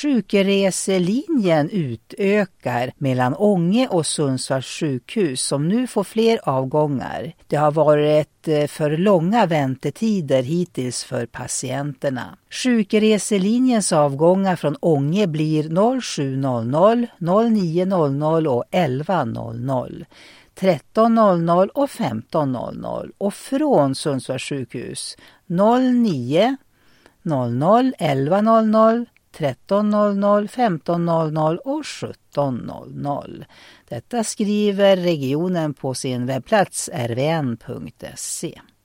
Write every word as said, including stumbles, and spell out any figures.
Sjukreselinjen utökar mellan Ånge och Sundsvalls sjukhus som nu får fler avgångar. Det har varit för långa väntetider hittills för patienterna. Sjukreselinjens avgångar från Ånge blir noll sju noll noll, noll nio noll noll och elva noll noll. tretton noll noll och femton noll noll och från Sundsvalls sjukhus noll nio noll noll, elva noll noll, tretton noll noll, femton noll noll och sjutton noll noll. Detta skriver regionen på sin webbplats r v n punkt se.